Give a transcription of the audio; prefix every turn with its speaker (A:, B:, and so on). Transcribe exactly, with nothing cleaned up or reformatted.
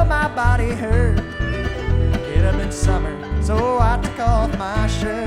A: my body hurt. It had been summer, so I took off my shirt.